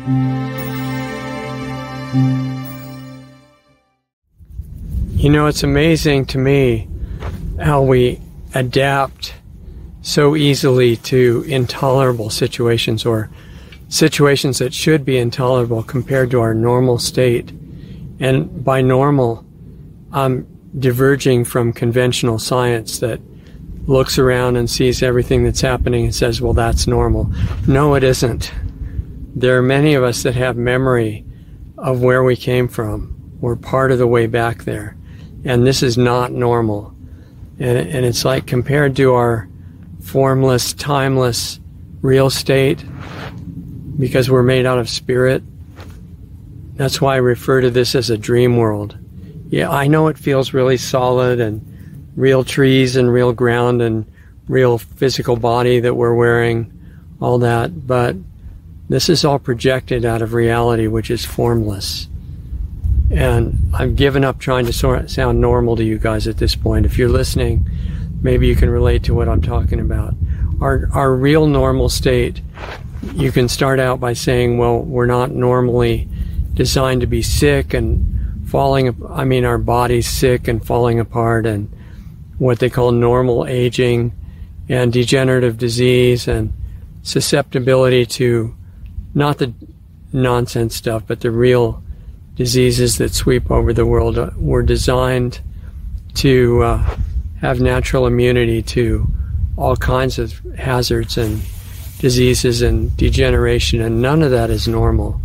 You know, it's amazing to me how we adapt so easily to intolerable situations, or situations that should be intolerable compared to our normal state. And by normal, I'm diverging from conventional science that looks around and sees everything that's happening and says, well, that's normal. No, it isn't. There are many of us that have memory of where we came from. We're part of the way back there. And this is not normal. And it's like, compared to our formless, timeless, real state, because we're made out of spirit, that's why I refer to this as a dream world. Yeah, I know it feels really solid and real trees and real ground and real physical body that we're wearing, all that, but this is all projected out of reality, which is formless. And I've given up trying to sound normal to you guys at this point. If you're listening, maybe you can relate to what I'm talking about. Our real normal state, you can start out by saying, well, we're not normally designed to be sick and our body's sick and falling apart, and what they call normal aging and degenerative disease and susceptibility to not the nonsense stuff, but the real diseases that sweep over the world. Were designed to have natural immunity to all kinds of hazards and diseases and degeneration, and none of that is normal.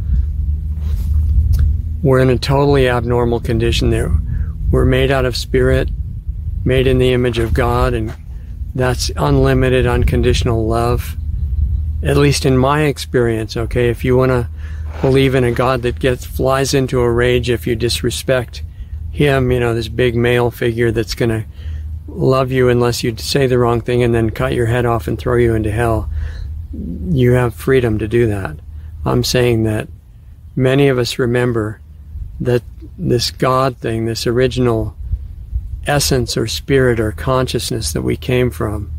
We're in a totally abnormal condition there. We're made out of spirit, made in the image of God, and that's unlimited, unconditional love. At least in my experience, okay? If you want to believe in a God that flies into a rage if you disrespect him, this big male figure that's going to love you unless you say the wrong thing and then cut your head off and throw you into hell, you have freedom to do that. I'm saying that many of us remember that this God thing, this original essence or spirit or consciousness that we came from,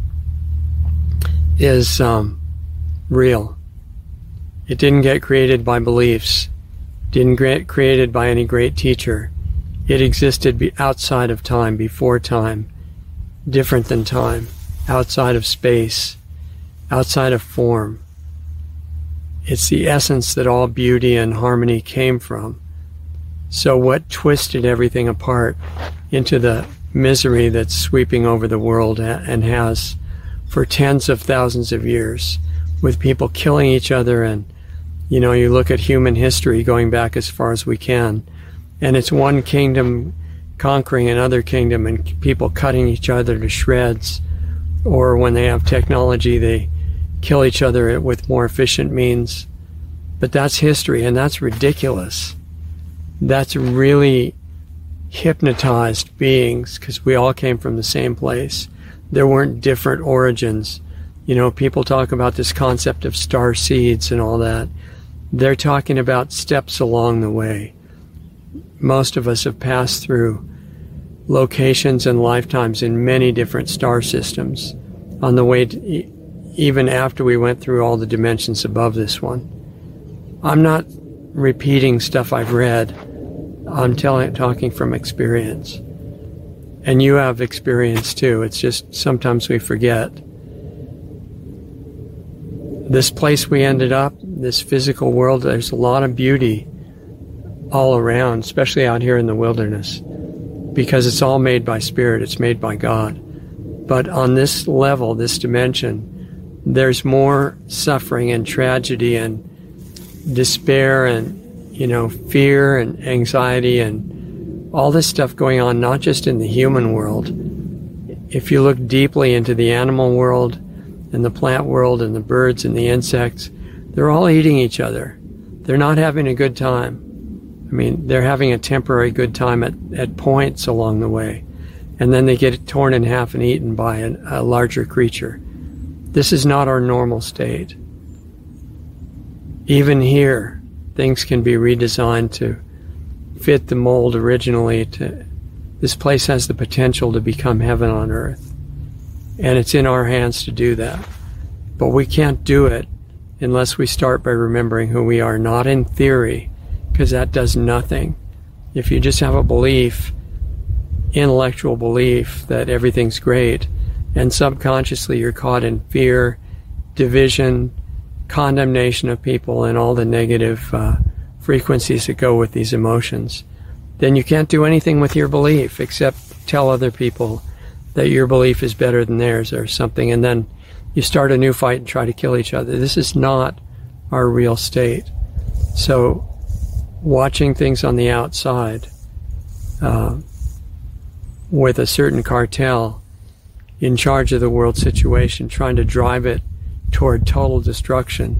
is real. It didn't get created by beliefs, didn't get created by any great teacher. It existed outside of time, before time, different than time, outside of space, outside of form. It's the essence that all beauty and harmony came from. So what twisted everything apart into the misery that's sweeping over the world and has for tens of thousands of years, with people killing each other, and you look at human history going back as far as we can, and it's one kingdom conquering another kingdom and people cutting each other to shreds, or when they have technology they kill each other with more efficient means. But that's history, and that's ridiculous. That's really hypnotized beings, because we all came from the same place. There weren't different origins. People talk about this concept of star seeds and all that. They're talking about steps along the way. Most of us have passed through locations and lifetimes in many different star systems on the way to, even after we went through all the dimensions above this one. I'm not repeating stuff I've read. I'm talking from experience. And you have experience too. It's just sometimes we forget. This place we ended up, this physical world, there's a lot of beauty all around, especially out here in the wilderness, because it's all made by spirit, it's made by God. But on this level, this dimension, there's more suffering and tragedy and despair and, fear and anxiety and all this stuff going on, not just in the human world. If you look deeply into the animal world and the plant world and the birds and the insects, they're all eating each other. They're not having a good time. They're having a temporary good time at points along the way, and then they get torn in half and eaten by a larger creature. This is not our normal state. Even here, things can be redesigned to fit the mold originally. This place has the potential to become heaven on earth, and it's in our hands to do that. But we can't do it unless we start by remembering who we are, not in theory, because that does nothing. If you just have a belief, intellectual belief that everything's great, and subconsciously you're caught in fear, division, condemnation of people, and all the negative frequencies that go with these emotions, then you can't do anything with your belief except tell other people that your belief is better than theirs or something, and then you start a new fight and try to kill each other. This is not our real state. So watching things on the outside with a certain cartel in charge of the world situation, trying to drive it toward total destruction.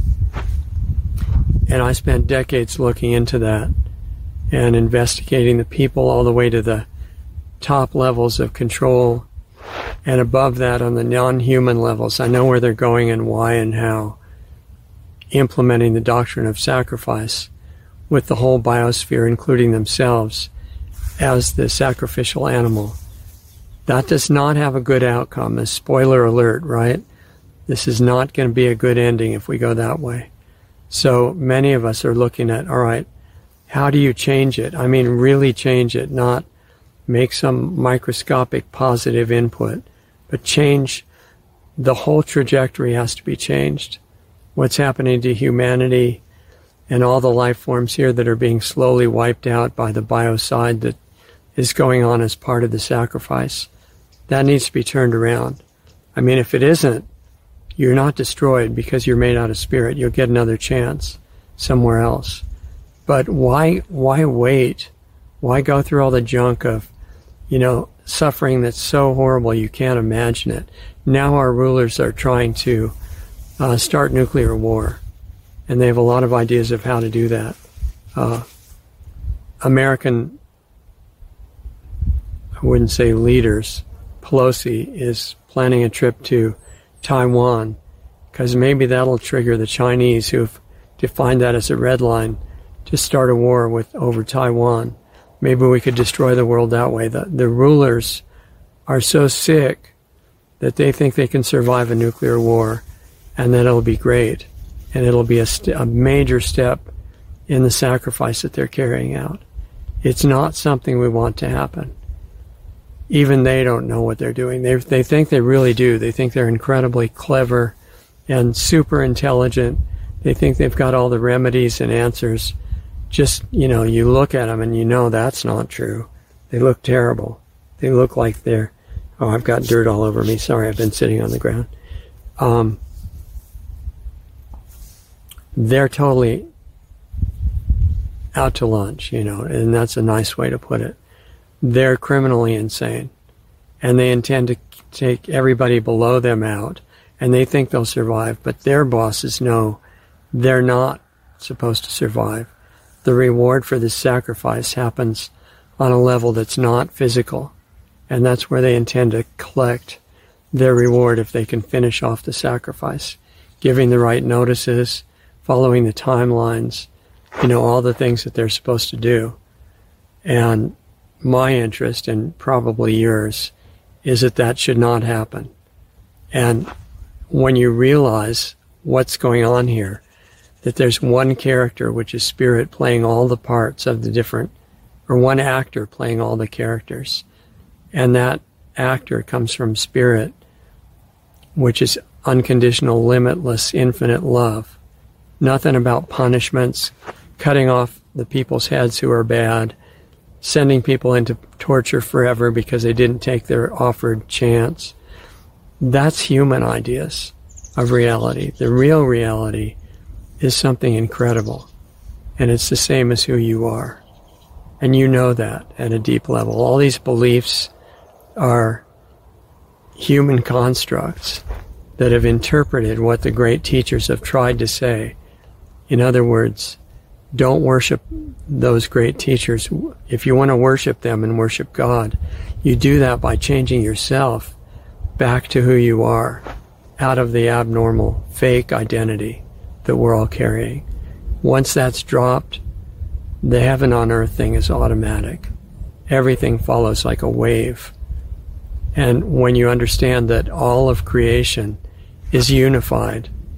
And I spent decades looking into that and investigating the people all the way to the top levels of control, and above that on the non-human levels. I know where they're going and why and how, implementing the doctrine of sacrifice with the whole biosphere, including themselves, as the sacrificial animal. That does not have a good outcome. A spoiler alert, right? This is not going to be a good ending if we go that way. So many of us are looking at, all right, how do you change it? I mean, really change it, not make some microscopic positive input, but change. The whole trajectory has to be changed. What's happening to humanity and all the life forms here that are being slowly wiped out by the biocide that is going on as part of the sacrifice, that needs to be turned around. I mean, if it isn't, you're not destroyed because you're made out of spirit. You'll get another chance somewhere else. But why wait? Why go through all the junk of, suffering that's so horrible you can't imagine it? Now our rulers are trying to start nuclear war, and they have a lot of ideas of how to do that. American, I wouldn't say leaders, Pelosi is planning a trip to Taiwan, because maybe that'll trigger the Chinese, who've defined that as a red line, to start a war over Taiwan. Maybe we could destroy the world that way. The rulers are so sick that they think they can survive a nuclear war, and that it'll be great, and it'll be a major step in the sacrifice that they're carrying out. It's not something we want to happen. Even they don't know what they're doing. They think they really do. They think they're incredibly clever and super intelligent. They think they've got all the remedies and answers. Just, you look at them and that's not true. They look terrible. They look like they're, I've got dirt all over me. Sorry, I've been sitting on the ground. They're totally out to lunch, and that's a nice way to put it. They're criminally insane, and they intend to take everybody below them out, and they think they'll survive, but their bosses know they're not supposed to survive. The reward for this sacrifice happens on a level that's not physical, and that's where they intend to collect their reward if they can finish off the sacrifice, giving the right notices, following the timelines, all the things that they're supposed to do. And my interest, and probably yours, is that should not happen. And when you realize what's going on here, that there's one character, which is spirit, playing all the parts of the different, or one actor playing all the characters, and that actor comes from spirit, which is unconditional, limitless, infinite love. Nothing about punishments, cutting off the people's heads who are bad, sending people into torture forever because they didn't take their offered chance. That's human ideas of reality. The real reality is something incredible, and it's the same as who you are. And you know that at a deep level. All these beliefs are human constructs that have interpreted what the great teachers have tried to say. In other words, don't worship those great teachers. If you want to worship them and worship God, you do that by changing yourself back to who you are, out of the abnormal, fake identity that we're all carrying. Once that's dropped, the heaven on earth thing is automatic. Everything follows like a wave. And when you understand that all of creation is unified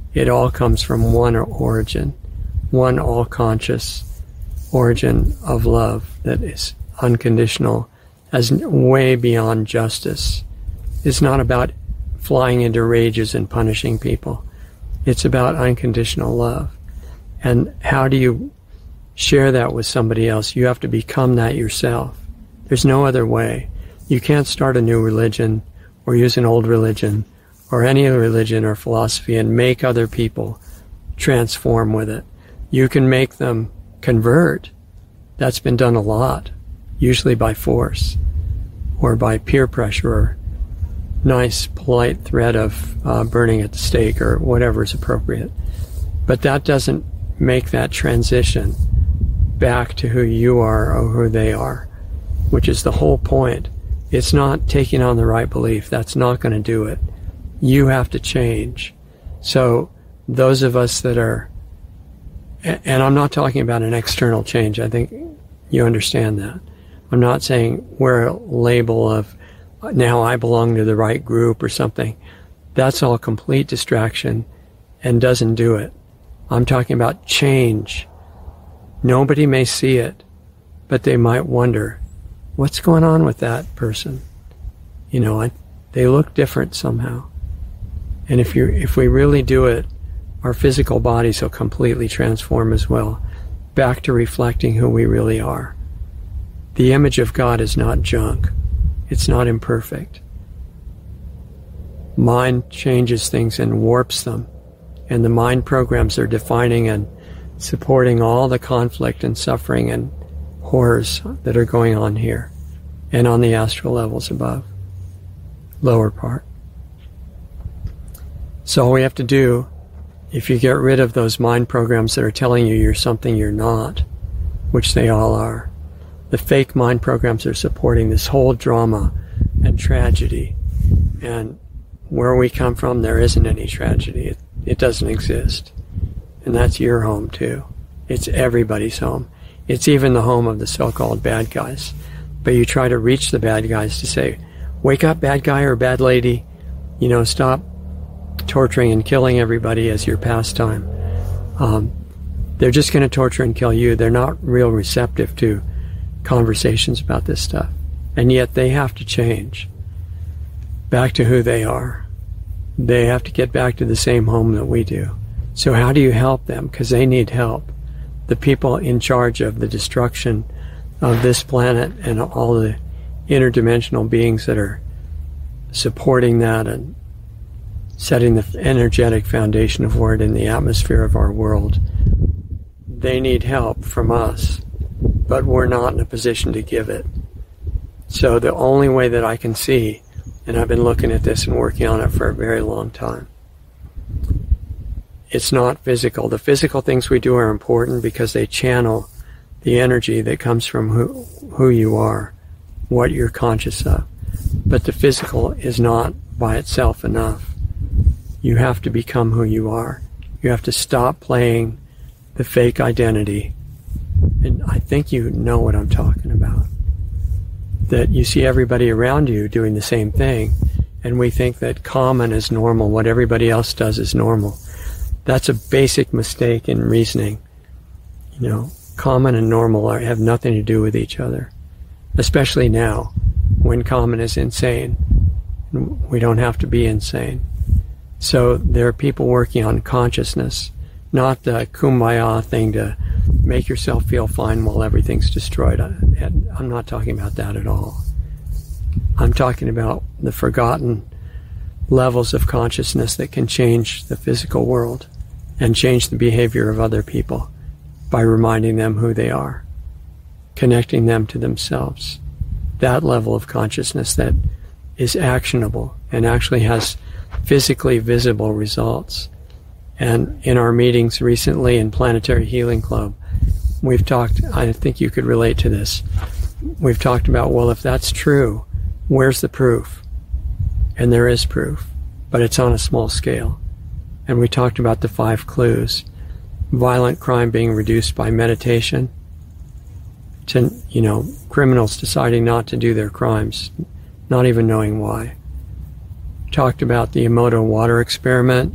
It all comes from one origin, one all-conscious origin of love that is unconditional, as way beyond justice. It's not about flying into rages and punishing people. It's about unconditional love. And how do you share that with somebody else? You have to become that yourself. There's no other way. You can't start a new religion or use an old religion or any other religion or philosophy and make other people transform with it. You can make them convert. That's been done a lot, usually by force or by peer pressure or nice, polite threat of burning at the stake or whatever is appropriate. But that doesn't make that transition back to who you are or who they are, which is the whole point. It's not taking on the right belief. That's not going to do it. You have to change. So those of us that are, and I'm not talking about an external change. I think you understand that. I'm not saying we're a label of now I belong to the right group or something. That's all complete distraction and doesn't do it. I'm talking about change. Nobody may see it, but they might wonder, what's going on with that person? You know, they look different somehow. And if we really do it, our physical bodies will completely transform as well, back to reflecting who we really are. The image of God is not junk. It's not imperfect. Mind changes things and warps them. And the mind programs are defining and supporting all the conflict and suffering and horrors that are going on here and on the astral levels above, lower part. So all we have to do, if you get rid of those mind programs that are telling you you're something you're not, which they all are, the fake mind programs are supporting this whole drama and tragedy. And where we come from, there isn't any tragedy. It doesn't exist. And that's your home too. It's everybody's home. It's even the home of the so-called bad guys. But you try to reach the bad guys to say, wake up, bad guy or bad lady. You know, stop torturing and killing everybody as your pastime. They're just going to torture and kill you. They're not real receptive to conversations about this stuff. And yet they have to change back to who they are. They have to get back to the same home that we do. So how do you help them? Because they need help. The people in charge of the destruction of this planet and all the interdimensional beings that are supporting that and setting the energetic foundation of it in the atmosphere of our world, they need help from us, but we're not in a position to give it. So the only way that I can see, and I've been looking at this and working on it for a very long time, it's not physical. The physical things we do are important because they channel the energy that comes from who you are, what you're conscious of. But the physical is not by itself enough. You have to become who you are. You have to stop playing the fake identity. And I think you know what I'm talking about. That you see everybody around you doing the same thing, and we think that common is normal. What everybody else does is normal. That's a basic mistake in reasoning. You know, common and normal have nothing to do with each other, especially now when common is insane. We don't have to be insane. So there are people working on consciousness, not the kumbaya thing to make yourself feel fine while everything's destroyed. I'm not talking about that at all. I'm talking about the forgotten levels of consciousness that can change the physical world and change the behavior of other people by reminding them who they are, connecting them to themselves. That level of consciousness that is actionable and actually has physically visible results. And in our meetings recently in Planetary Healing Club, we've talked, I think you could relate to this, we've talked about, well, if that's true, where's the proof? And there is proof, but it's on a small scale. And we talked about the 5 clues. Violent crime being reduced by meditation, to, you know, criminals deciding not to do their crimes, not even knowing why. Talked about the Emoto water experiment,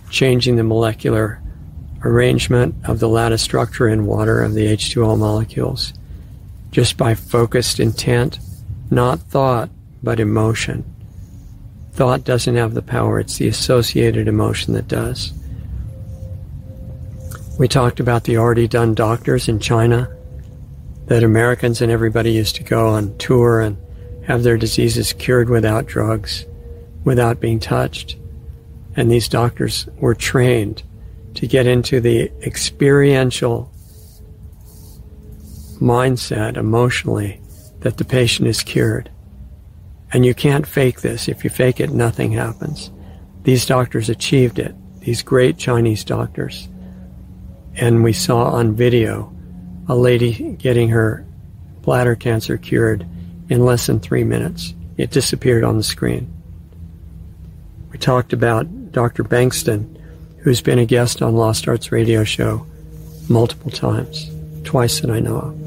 changing the molecular arrangement of the lattice structure in water of the H2O molecules just by focused intent, not thought, but emotion. Thought doesn't have the power, it's the associated emotion that does. We talked about the already done doctors in China, that Americans and everybody used to go on tour and have their diseases cured without drugs, without being touched. And these doctors were trained to get into the experiential mindset emotionally that the patient is cured. And you can't fake this. If you fake it, nothing happens. These doctors achieved it, these great Chinese doctors. And we saw on video a lady getting her bladder cancer cured in less than 3 minutes. It disappeared on the screen. We talked about Dr. Bankston, who's been a guest on Lost Arts radio show multiple times, twice that I know of.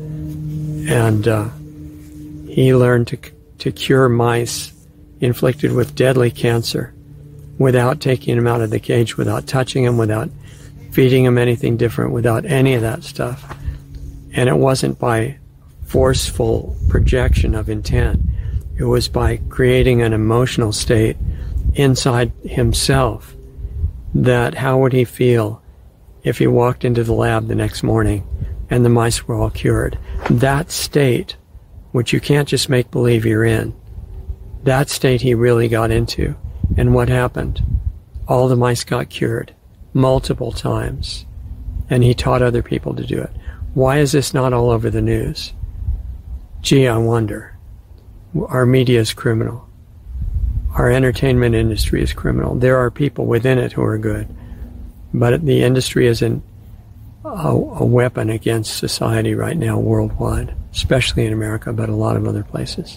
And he learned to cure mice inflicted with deadly cancer without taking them out of the cage, without touching them, without feeding them anything different, without any of that stuff. And it wasn't by forceful projection of intent. It was by creating an emotional state inside himself that how would he feel if he walked into the lab the next morning and the mice were all cured. That state, which you can't just make believe you're in, that state he really got into. And what happened? All the mice got cured multiple times, and he taught other people to do it. Why is this not all over the news? Gee, I wonder. Our media is criminal. Our entertainment industry is criminal. There are people within it who are good, but the industry is a weapon against society right now worldwide, especially in America, but a lot of other places.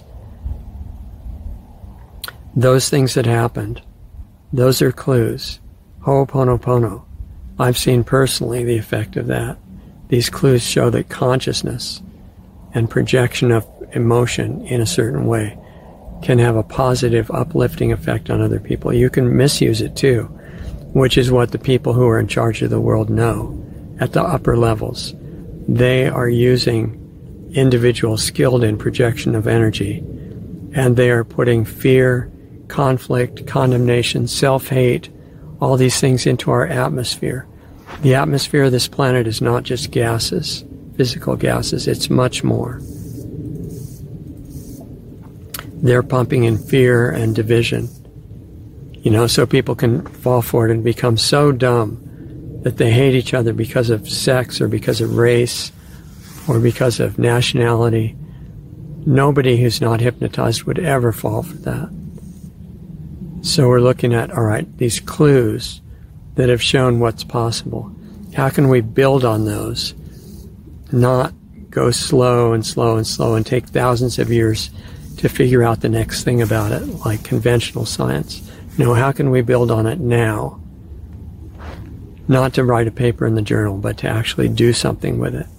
Those things that happened, those are clues. Ho'oponopono. I've seen personally the effect of that. These clues show that consciousness and projection of emotion in a certain way can have a positive, uplifting effect on other people. You can misuse it too, which is what the people who are in charge of the world know at the upper levels. They are using individuals skilled in projection of energy, and they are putting fear, conflict, condemnation, self-hate, all these things into our atmosphere. The atmosphere of this planet is not just gases, physical gases, it's much more. They're pumping in fear and division, so people can fall for it and become so dumb that they hate each other because of sex or because of race or because of nationality. Nobody who's not hypnotized would ever fall for that. So we're looking at, all right, these clues that have shown what's possible. How can we build on those? Not go slow and slow and slow and take thousands of years to figure out the next thing about it, like conventional science. No, how can we build on it now? Not to write a paper in the journal, but to actually do something with it.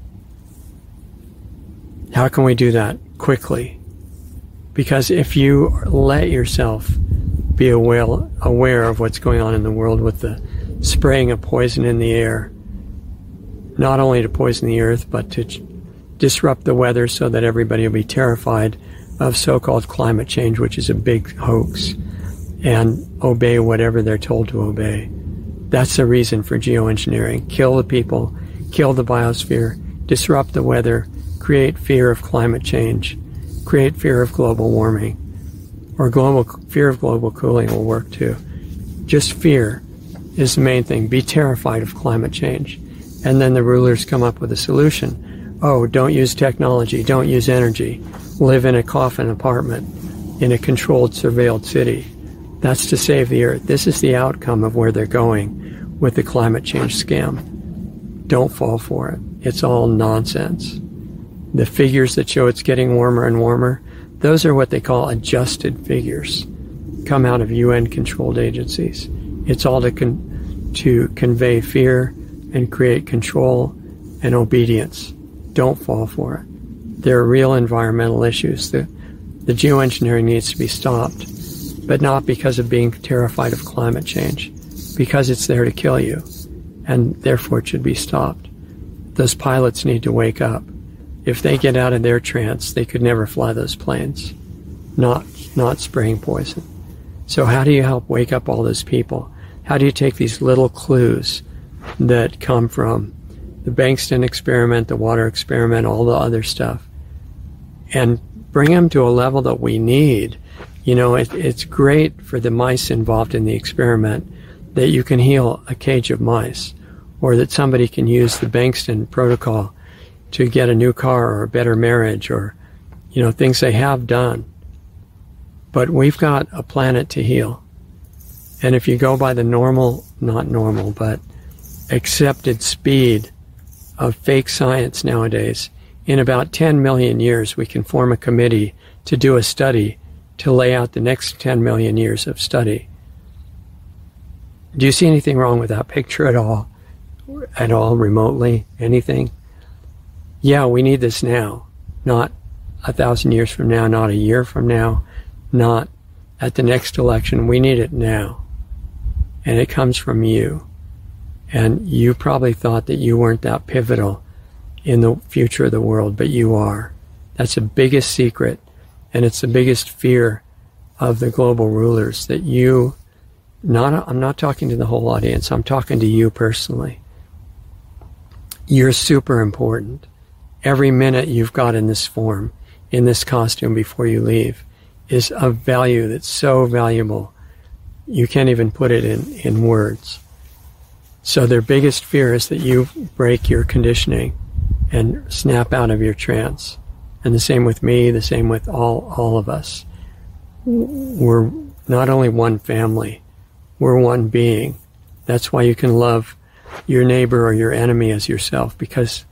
How can we do that quickly? Because if you let yourself be aware of what's going on in the world with the spraying of poison in the air, not only to poison the earth, but to disrupt the weather so that everybody will be terrified of so-called climate change, which is a big hoax, and obey whatever they're told to obey. That's the reason for geoengineering. Kill the people, kill the biosphere, disrupt the weather, create fear of climate change, create fear of global warming, or fear of global cooling will work too. Just fear is the main thing. Be terrified of climate change. And then the rulers come up with a solution. Oh, don't use technology, don't use energy. Live in a coffin apartment in a controlled, surveilled city. That's to save the earth. This is the outcome of where they're going with the climate change scam. Don't fall for it. It's all nonsense. The figures that show it's getting warmer and warmer, those are what they call adjusted figures, come out of UN-controlled agencies. It's all to convey fear and create control and obedience. Don't fall for it. There are real environmental issues. The geoengineering needs to be stopped, but not because of being terrified of climate change. because it's there to kill you, and therefore it should be stopped. Those pilots need to wake up. If they get out of their trance, they could never fly those planes, not spraying poison. So how do you help wake up all those people? How do you take these little clues that come from the Bankston experiment, the water experiment, all the other stuff, and bring them to a level that we need? You know, it's great for the mice involved in the experiment that you can heal a cage of mice, or that somebody can use the Bankston protocol to get a new car or a better marriage, or, you know, things they have done. But we've got a planet to heal. And if you go by the not normal, but accepted speed of fake science nowadays, in about 10 million years, we can form a committee to do a study to lay out the next 10 million years of study. Do you see anything wrong with that picture at all? At all, remotely? Anything? Yeah, we need this now. Not 1,000 years from now, not a year from now, not at the next election. We need it now. And it comes from you. And you probably thought that you weren't that pivotal in the future of the world, but you are. That's the biggest secret, and it's the biggest fear of the global rulers, that you, I'm not talking to the whole audience, I'm talking to you personally. You're super important. Every minute you've got in this form, in this costume before you leave, is of value that's so valuable you can't even put it in words. So their biggest fear is that you break your conditioning and snap out of your trance. And the same with me, the same with all of us. We're not only one family, we're one being. That's why you can love your neighbor or your enemy as yourself, because,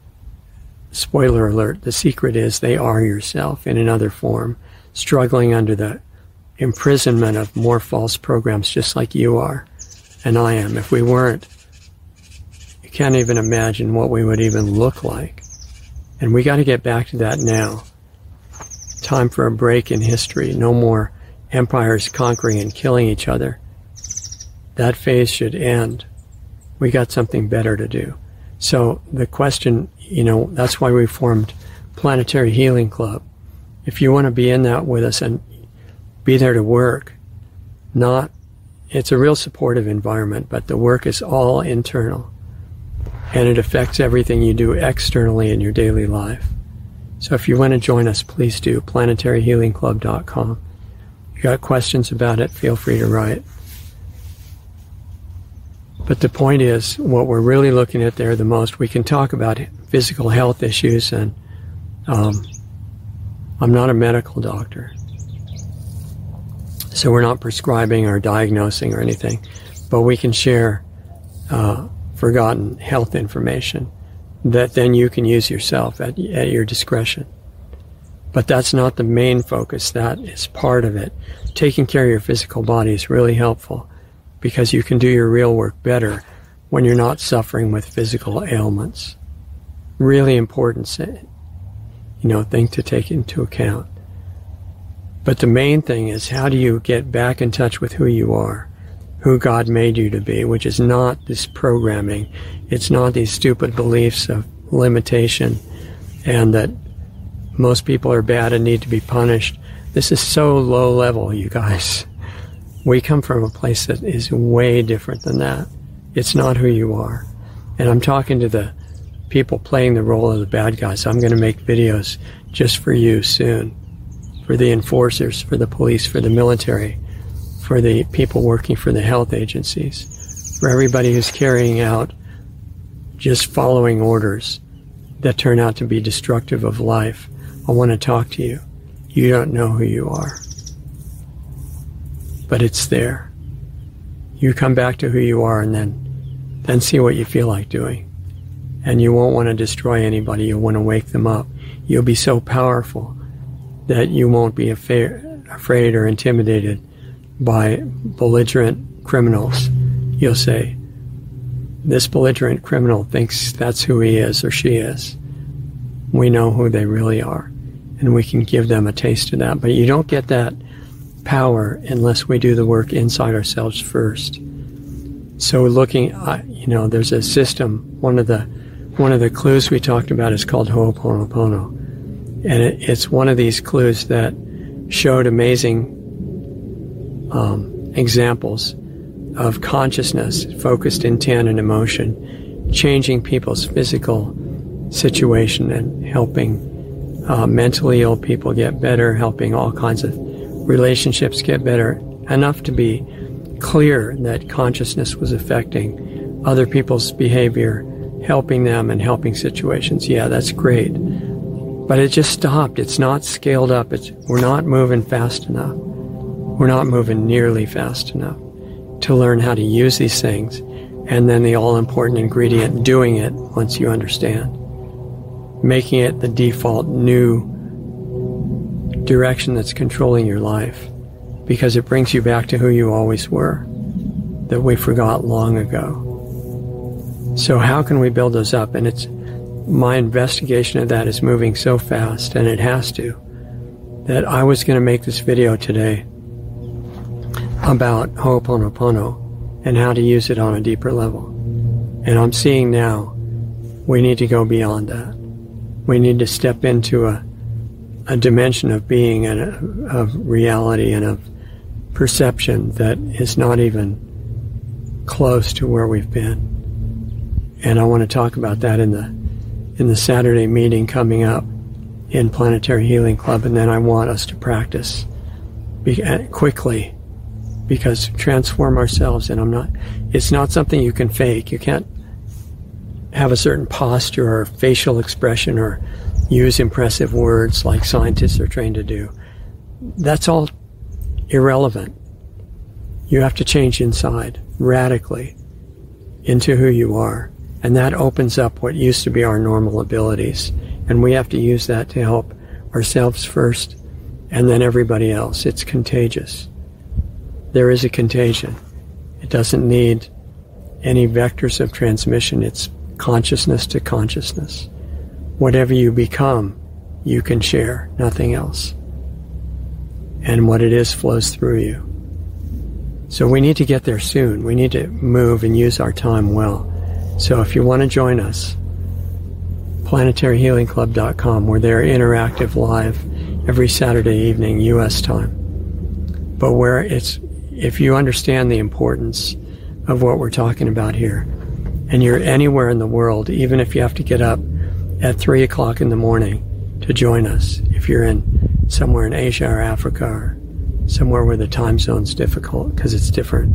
spoiler alert, the secret is they are yourself in another form, struggling under the imprisonment of more false programs, just like you are and I am. If we weren't, you can't even imagine what we would even look like. And we got to get back to that now. Time for a break in history. No more empires conquering and killing each other. That phase should end. We got something better to do. So the question, you know, that's why we formed Planetary Healing Club. If you want to be in that with us and be there to work, it's a real supportive environment, but the work is all internal. And it affects everything you do externally in your daily life. So if you want to join us, please do. PlanetaryHealingClub.com. You got questions about it, feel free to write. But the point is, what we're really looking at there the most, we can talk about physical health issues, and I'm not a medical doctor. So we're not prescribing or diagnosing or anything, but we can share forgotten health information that then you can use yourself at your discretion. But that's not the main focus. That is part of it. Taking care of your physical body is really helpful, because you can do your real work better when you're not suffering with physical ailments. Really important, thing to take into account. But the main thing is, how do you get back in touch with who you are, who God made you to be, which is not this programming. It's not these stupid beliefs of limitation and that most people are bad and need to be punished. This is so low level, you guys. We come from a place that is way different than that. It's not who you are. And I'm talking to the people playing the role of the bad guys. I'm going to make videos just for you soon, for the enforcers, for the police, for the military, for the people working for the health agencies, for everybody who's carrying out just following orders that turn out to be destructive of life. I want to talk to you. You don't know who you are, but it's there. You come back to who you are, and then see what you feel like doing. And you won't want to destroy anybody. You'll want to wake them up. You'll be so powerful that you won't be afraid or intimidated by belligerent criminals. You'll say, this belligerent criminal thinks that's who he is or she is. We know who they really are, and we can give them a taste of that. But you don't get that power unless we do the work inside ourselves first. So looking, there's a system. One of the clues we talked about is called Ho'oponopono. And it's one of these clues that showed amazing examples of consciousness, focused intent and emotion, changing people's physical situation and helping mentally ill people get better, helping all kinds of relationships get better, enough to be clear that consciousness was affecting other people's behavior, helping them and helping situations. Yeah, that's great. But it just stopped. It's not scaled up. We're not moving fast enough. We're not moving nearly fast enough to learn how to use these things. And then the all-important ingredient, doing it once you understand. Making it the default new direction that's controlling your life. Because it brings you back to who you always were, that we forgot long ago. So how can we build those up? And my investigation of that is moving so fast, and it has to, that I was going to make this video today about Ho'oponopono and how to use it on a deeper level. And I'm seeing now we need to go beyond that. We need to step into a dimension of being and of reality and of perception that is not even close to where we've been. And I want to talk about that in the Saturday meeting coming up in Planetary Healing Club, and then I want us to practice quickly, because transform ourselves. And it's not something you can fake. You can't have a certain posture or facial expression or use impressive words like scientists are trained to do. That's all irrelevant. You have to change inside radically into who you are. And that opens up what used to be our normal abilities. And we have to use that to help ourselves first and then everybody else. It's contagious. There is a contagion. It doesn't need any vectors of transmission. It's consciousness to consciousness. Whatever you become, you can share, nothing else. And what it is flows through you. So we need to get there soon. We need to move and use our time well. So if you want to join us, planetaryhealingclub.com. We're there interactive live every Saturday evening, U.S. time. But if you understand the importance of what we're talking about here, and you're anywhere in the world, even if you have to get up at 3 o'clock in the morning to join us, if you're somewhere in Asia or Africa or somewhere where the time zone's difficult because it's different,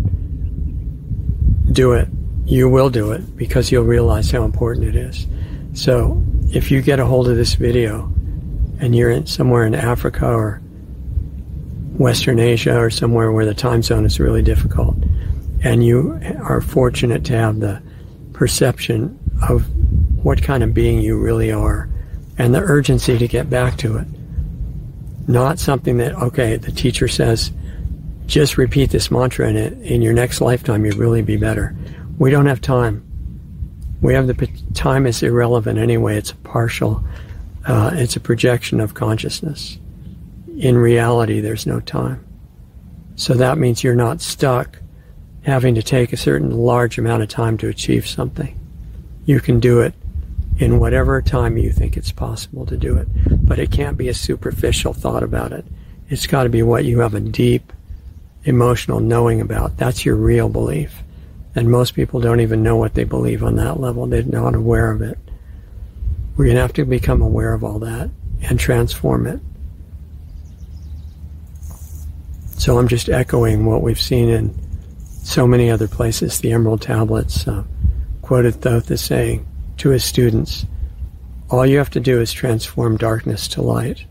do it. You will do it because you'll realize how important it is. So if you get a hold of this video and you're somewhere in Africa or Western Asia or somewhere where the time zone is really difficult, and you are fortunate to have the perception of what kind of being you really are and the urgency to get back to it. Not something that, okay, the teacher says, just repeat this mantra and in your next lifetime you'll really be better. We don't have time. Time is irrelevant anyway. It's a partial, it's a projection of consciousness. In reality, there's no time. So that means you're not stuck having to take a certain large amount of time to achieve something. You can do it in whatever time you think it's possible to do it. But it can't be a superficial thought about it. It's got to be what you have a deep emotional knowing about. That's your real belief. And most people don't even know what they believe on that level. They're not aware of it. We're going to have to become aware of all that and transform it. So I'm just echoing what we've seen in so many other places. The Emerald Tablets quoted Thoth as saying to his students, all you have to do is transform darkness to light.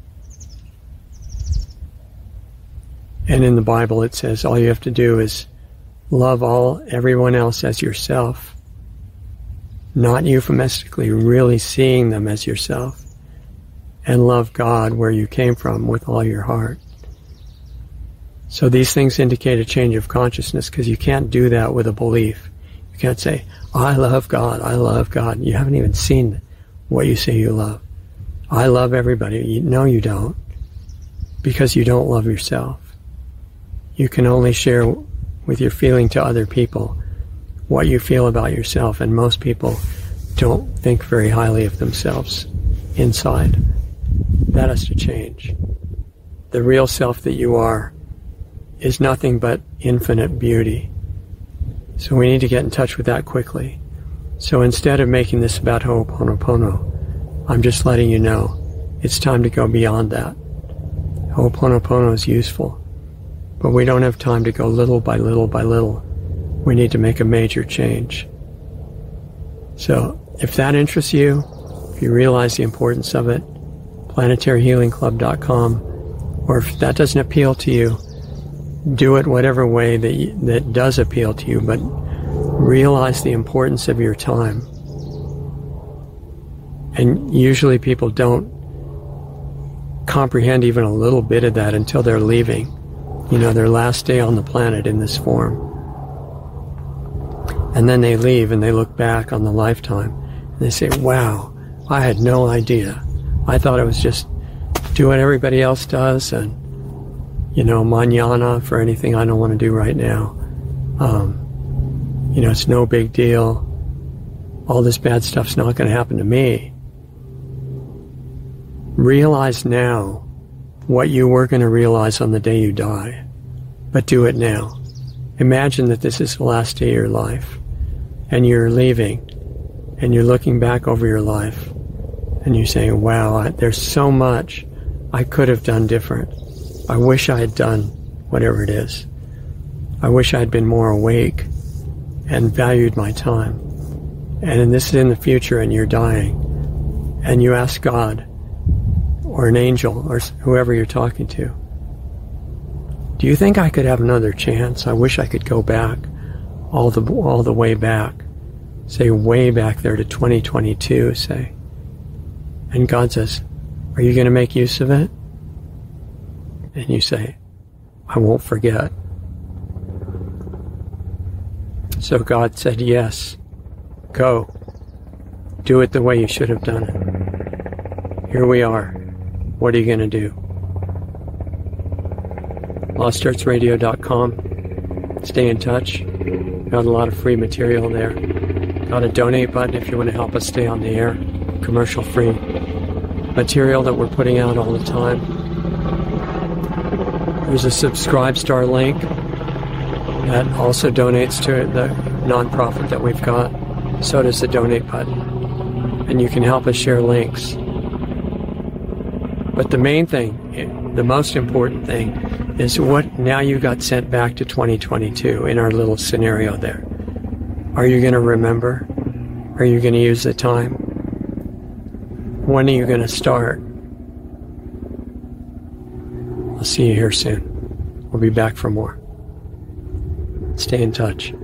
And in the Bible it says all you have to do is love everyone else as yourself, not euphemistically, really seeing them as yourself, and love God where you came from with all your heart. So these things indicate a change of consciousness, because you can't do that with a belief. You can't say, I love God, I love God. You haven't even seen what you say you love. I love everybody. No, you don't, because you don't love yourself. You can only share with your feeling to other people what you feel about yourself. And most people don't think very highly of themselves inside. That has to change. The real self that you are is nothing but infinite beauty. So we need to get in touch with that quickly. So instead of making this about Ho'oponopono, I'm just letting you know it's time to go beyond that. Ho'oponopono is useful, but we don't have time to go little by little by little. We need to make a major change. So if that interests you, if you realize the importance of it, planetaryhealingclub.com, or if that doesn't appeal to you, do it whatever way that does appeal to you, but realize the importance of your time. And usually people don't comprehend even a little bit of that until they're leaving, their last day on the planet in this form. And then they leave and they look back on the lifetime and they say, wow, I had no idea. I thought it was just do what everybody else does and, mañana for anything I don't want to do right now. It's no big deal. All this bad stuff's not going to happen to me. Realize now what you were going to realize on the day you die, but do it now. Imagine that this is the last day of your life, and you're leaving, and you're looking back over your life, and you're saying, wow, there's so much I could have done different. I wish I had done whatever it is. I wish I had been more awake and valued my time. And this is in the future, and you're dying, and you ask God, or an angel, or whoever you're talking to, do you think I could have another chance? I wish I could go back, all the way back, say way back there to 2022, say. And God says, are you going to make use of it? And you say, I won't forget. So God said, yes, go. Do it the way you should have done it. Here we are. What are you going to do? LostArtsRadio.com. Stay in touch. Got a lot of free material there. Got a donate button if you want to help us stay on the air. Commercial free material that we're putting out all the time. There's a Subscribe Star link that also donates to the nonprofit that we've got. So does the donate button. And you can help us share links. But the main thing, the most important thing, is what now you got sent back to 2022 in our little scenario there. Are you going to remember? Are you going to use the time? When are you going to start? I'll see you here soon. We'll be back for more. Stay in touch.